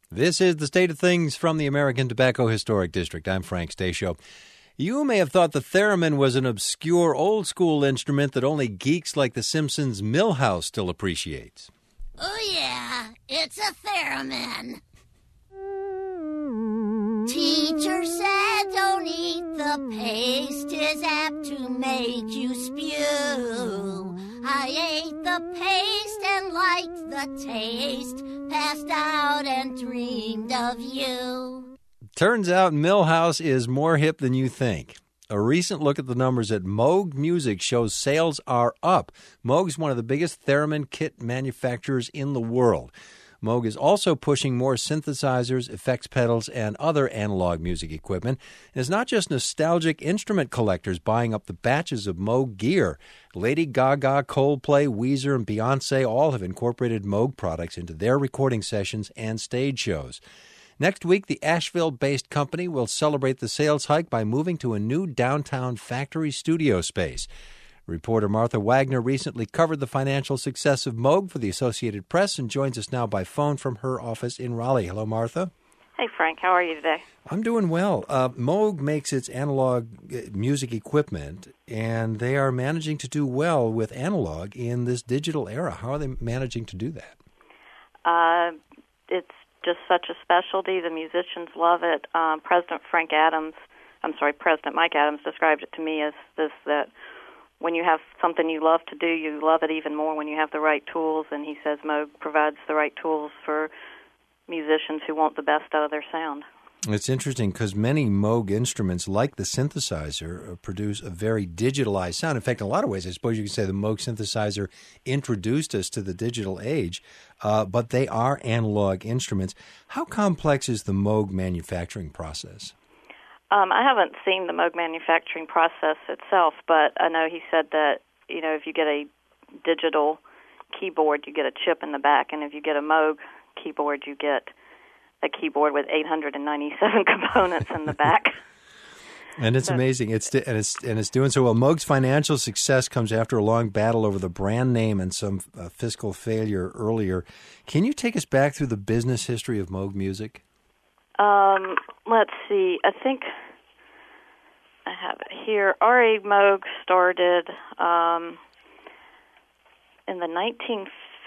This is the State of Things from the American Tobacco Historic District. I'm Frank Stasio. You may have thought the theremin was an obscure, old-school instrument that only geeks like the Simpsons' Milhouse still appreciates. Oh, yeah, it's a theremin. Teacher said don't eat the paste, 'tis apt to make you spew. I ate the paste and liked the taste, passed out and dreamed of you. Turns out Milhouse is more hip than you think. A recent look at the numbers at Moog Music shows sales are up. Moog's one of the biggest theremin kit manufacturers in the world. Moog is also pushing more synthesizers, effects pedals, and other analog music equipment. And it's not just nostalgic instrument collectors buying up the batches of Moog gear. Lady Gaga, Coldplay, Weezer, and Beyonce all have incorporated Moog products into their recording sessions and stage shows. Next week, the Asheville-based company will celebrate the sales hike by moving to a new downtown factory studio space. Reporter Martha Wagner recently covered the financial success of Moog for the Associated Press and joins us now by phone from her office in Raleigh. Hello, Martha. Hey, Frank. How are you today? I'm doing well. Moog makes its analog music equipment, and they are managing to do well with analog in this digital era. How are they managing to do that? It's just such a specialty. The musicians love it. President Mike Adams described it to me as this, that when you have something you love to do, you love it even more when you have the right tools, and he says Moog provides the right tools for musicians who want the best out of their sound. It's interesting because many Moog instruments, like the synthesizer, produce a very digitalized sound. In fact, in a lot of ways, I suppose you could say the Moog synthesizer introduced us to the digital age, but they are analog instruments. How complex is the Moog manufacturing process? I haven't seen the Moog manufacturing process itself, but I know he said that, if you get a digital keyboard, you get a chip in the back, and if you get a Moog keyboard, you get a keyboard with 897 components in the back. And it's amazing. It's doing so well. Moog's financial success comes after a long battle over the brand name and some fiscal failure earlier. Can you take us back through the business history of Moog Music? Let's see. I think I have it here. R.A. Moog started in the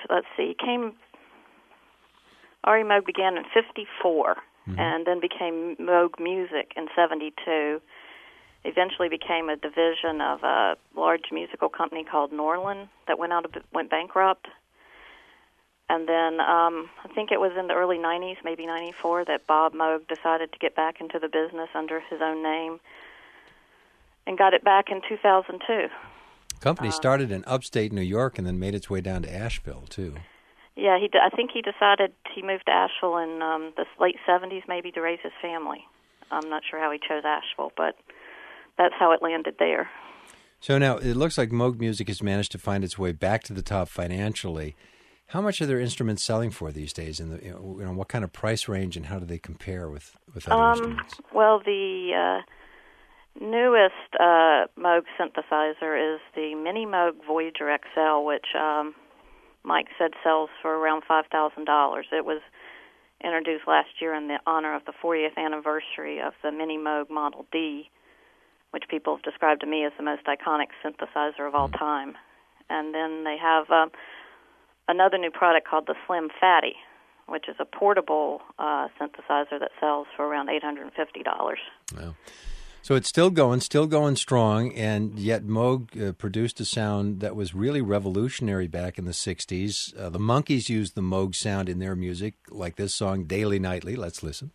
R.A. Moog began in 1954 and then became Moog Music in 1972. Eventually became a division of a large musical company called Norlin that went bankrupt. And then I think it was in the early 90s, maybe 94, that Bob Moog decided to get back into the business under his own name and got it back in 2002. The company started in upstate New York and then made its way down to Asheville, too. Yeah, I think he decided he moved to Asheville in the late 70s maybe to raise his family. I'm not sure how he chose Asheville, but that's how it landed there. So now it looks like Moog Music has managed to find its way back to the top financially. How much are their instruments selling for these days? And what kind of price range, and how do they compare with other instruments? Well, the newest Moog synthesizer is the Mini Moog Voyager XL, which Mike said sells for around $5,000. It was introduced last year in the honor of the 40th anniversary of the Mini Moog Model D, which people have described to me as the most iconic synthesizer of all time. And then they have another new product called the Slim Fatty, which is a portable synthesizer that sells for around $850. Wow. So it's still going strong, and yet Moog produced a sound that was really revolutionary back in the 60s. The Monkees used the Moog sound in their music, like this song, Daily Nightly. Let's listen.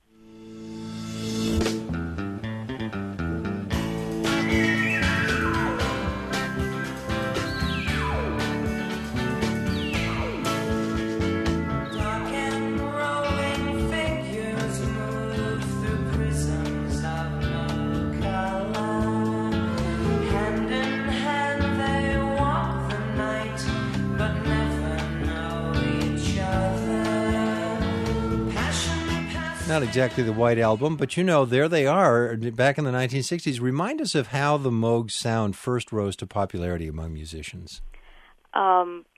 Not exactly the White Album, but there they are back in the 1960s. Remind us of how the Moog sound first rose to popularity among musicians. I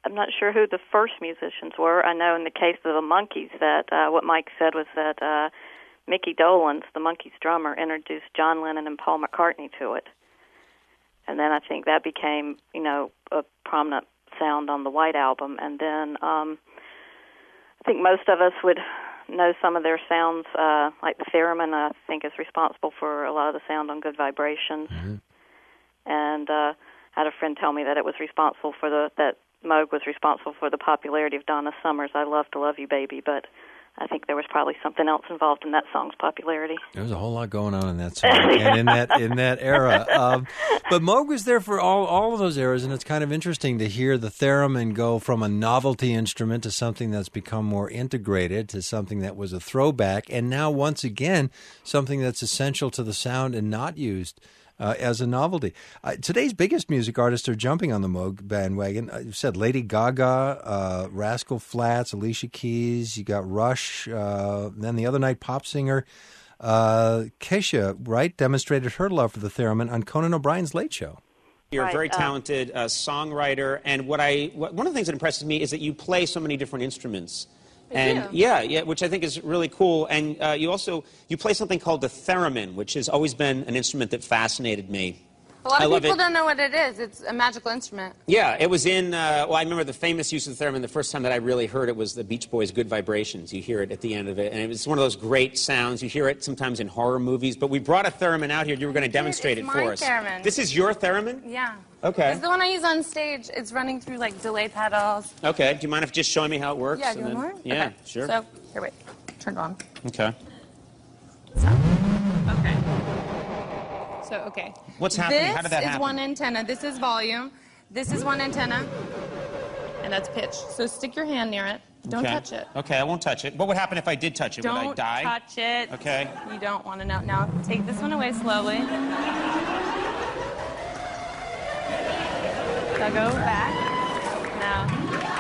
I'm not sure who the first musicians were. I know in the case of the Monkees that what Mike said was that Mickey Dolenz, the Monkees drummer, introduced John Lennon and Paul McCartney to it. And then I think that became, a prominent sound on the White Album. And then I think most of us would know some of their sounds, like the theremin, I think, is responsible for a lot of the sound on Good Vibrations. Mm-hmm. And I had a friend tell me that it was responsible for that Moog was responsible for the popularity of Donna Summer's "I Love to Love You, Baby," but I think there was probably something else involved in that song's popularity. There was a whole lot going on in that song and in that era. But Moog was there for all of those eras, and it's kind of interesting to hear the theremin go from a novelty instrument to something that's become more integrated, to something that was a throwback, and now once again something that's essential to the sound and not used as a novelty. Today's biggest music artists are jumping on the Moog bandwagon. You said Lady Gaga, Rascal Flatts, Alicia Keys. You got Rush. Then the other night, pop singer Kesha, right, demonstrated her love for the theremin on Conan O'Brien's Late Show. You're a very talented songwriter, and one of the things that impresses me is that you play so many different instruments. And yeah, which I think is really cool. And you play something called the theremin, which has always been an instrument that fascinated me. A lot of people don't know what it is. It's a magical instrument. Yeah, it was in, I remember the famous use of the theremin. The first time that I really heard it was the Beach Boys' Good Vibrations. You hear it at the end of it, and it was one of those great sounds. You hear it sometimes in horror movies, but we brought a theremin out here. You were going to demonstrate it for us. Theremin. This is your theremin? Yeah. Okay. It's the one I use on stage. It's running through, like, delay pedals. Okay. Do you mind if just showing me how it works? Yeah, do you want more? Yeah, okay. sure. So, here, wait. Turn it on. Okay. Okay. So, okay. What's happening? How did that happen? This is one antenna. This is volume. This is one antenna. And that's pitch. So stick your hand near it. Don't touch it. Okay, I won't touch it. What would happen if I did touch it? Would I die? Don't touch it. Okay. You don't want to know. Now, take this one away slowly. So go back. Now.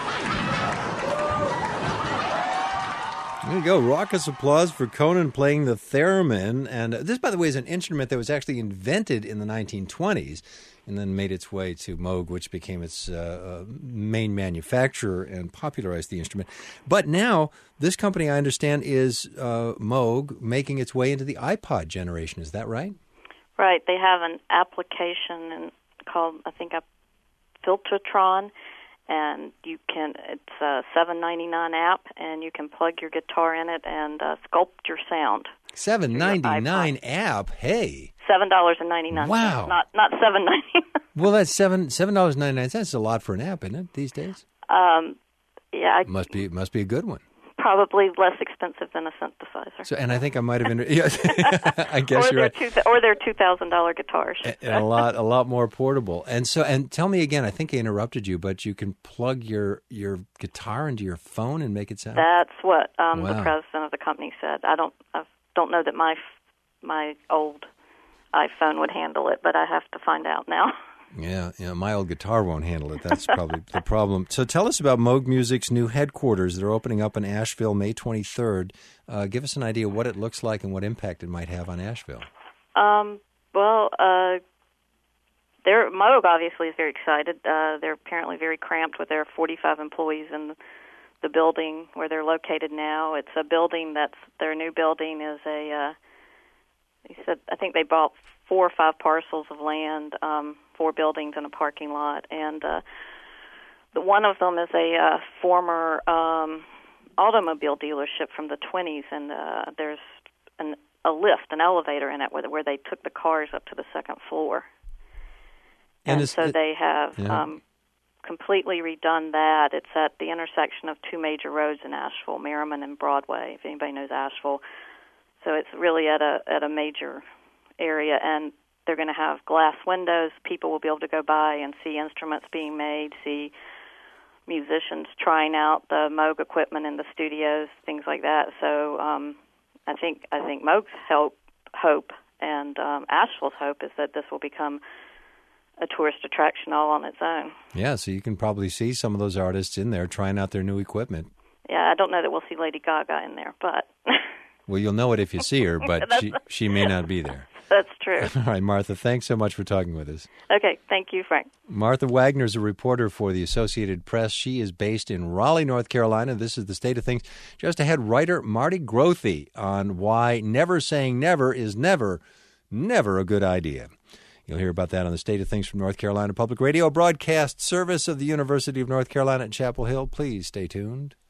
There you go. Raucous applause for Conan playing the theremin. And this, by the way, is an instrument that was actually invented in the 1920s and then made its way to Moog, which became its main manufacturer and popularized the instrument. But now, this company, I understand, is Moog, making its way into the iPod generation. Is that right? Right. They have an application called, I think, Filtertron. And it's a $7.99 app, and you can plug your guitar in it and sculpt your sound. $7.99 app, hey. $7.99. Wow. Not $7.99. Well, that's $7.99. That's a lot for an app, isn't it, these days? Yeah. Must be a good one. Probably less expensive than a synthesizer. So, and I think I might have I guess you're right. Or their $2,000 guitars. And a lot more portable. And tell me again, I think I interrupted you, but you can plug your guitar into your phone and make it sound? That's what Wow. the president of the company said. I don't know that my old iPhone would handle it, but I have to find out now. Yeah, my old guitar won't handle it. That's probably the problem. So tell us about Moog Music's new headquarters. They're opening up in Asheville May 23rd. Give us an idea what it looks like and what impact it might have on Asheville. Moog obviously is very excited. They're apparently very cramped with their 45 employees in the building where they're located now. It's a building their new building is he said, I think they bought 4 or 5 parcels of land, 4 buildings and a parking lot, and one of them is a former automobile dealership from the 20s, and there's a lift, an elevator in it where they took the cars up to the second floor. And so they have completely redone that. It's at the intersection of 2 major roads in Asheville, Merriman and Broadway, if anybody knows Asheville. So it's really at a major area, and they're going to have glass windows. People will be able to go by and see instruments being made, see musicians trying out the Moog equipment in the studios, things like that. So I think Moog's hope and Asheville's hope is that this will become a tourist attraction all on its own. Yeah, so you can probably see some of those artists in there trying out their new equipment. Yeah, I don't know that we'll see Lady Gaga in there, but... Well, you'll know it if you see her, but she may not be there. That's true. All right, Martha, thanks so much for talking with us. Okay, thank you, Frank. Martha Wagner is a reporter for the Associated Press. She is based in Raleigh, North Carolina. This is the state of things. Just ahead, writer Marty Grothe on why never saying never is never a good idea. You'll hear about that on the State of Things from North Carolina Public Radio, broadcast service of the University of North Carolina at Chapel Hill. Please stay tuned.